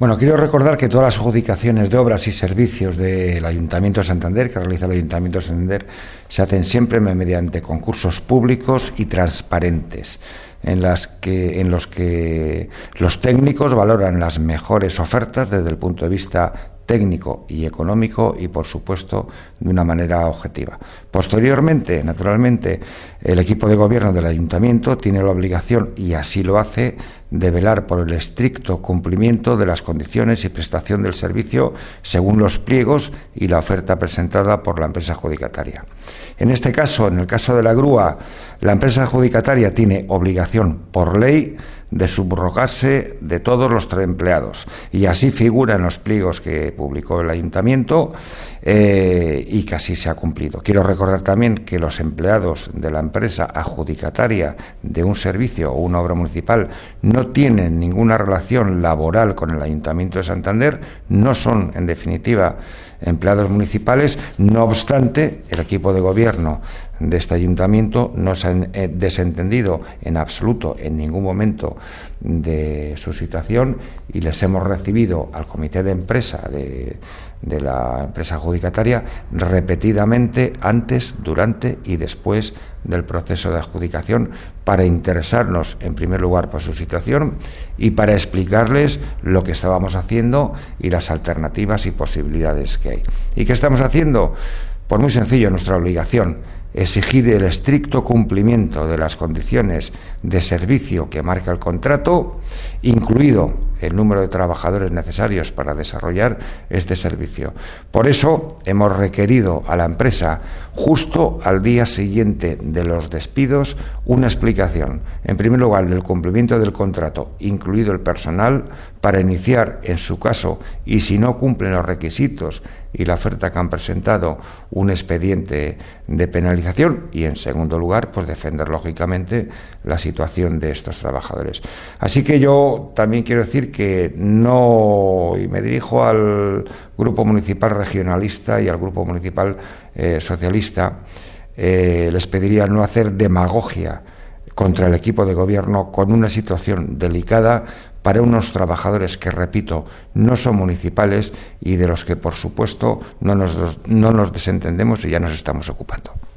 Bueno, quiero recordar que todas las adjudicaciones de obras y servicios del Ayuntamiento de Santander, que realiza el Ayuntamiento de Santander, se hacen siempre mediante concursos públicos y transparentes, en los que los técnicos valoran las mejores ofertas desde el punto de vista técnico y económico y, por supuesto, de una manera objetiva. Posteriormente, naturalmente, el equipo de gobierno del Ayuntamiento tiene la obligación, y así lo hace, de velar por el estricto cumplimiento de las condiciones y prestación del servicio según los pliegos y la oferta presentada por la empresa adjudicataria. En este caso, en el caso de la grúa, la empresa adjudicataria tiene obligación por ley de subrogarse de todos los empleados, y así figura en los pliegos que publicó el Ayuntamiento y que así se ha cumplido. Quiero recordar también que los empleados de la empresa adjudicataria de un servicio o una obra municipal no tienen ninguna relación laboral con el Ayuntamiento de Santander, no son, en definitiva, empleados municipales. No obstante, el equipo de gobierno de este ayuntamiento no se ha desentendido en absoluto, en ningún momento, de su situación, y les hemos recibido al comité de empresa de la empresa adjudicataria repetidamente, antes, durante y después del proceso de adjudicación, para interesarnos en primer lugar por su situación y para explicarles lo que estábamos haciendo y las alternativas y posibilidades que hay. ¿Y qué estamos haciendo? Pues muy sencillo, nuestra obligación: exigir el estricto cumplimiento de las condiciones de servicio que marca el contrato, incluido el número de trabajadores necesarios para desarrollar este servicio. Por eso hemos requerido a la empresa, justo al día siguiente de los despidos, una explicación, en primer lugar, del cumplimiento del contrato, incluido el personal, para iniciar, en su caso, y si no cumplen los requisitos y la oferta que han presentado, un expediente de penalización, y en segundo lugar, pues defender lógicamente la situación de estos trabajadores. Así que yo también quiero decir que no, y me dirijo al Grupo Municipal Regionalista y al Grupo Municipal Socialista, les pediría no hacer demagogia contra el equipo de gobierno con una situación delicada para unos trabajadores que, repito, no son municipales y de los que, por supuesto, no nos desentendemos y ya nos estamos ocupando.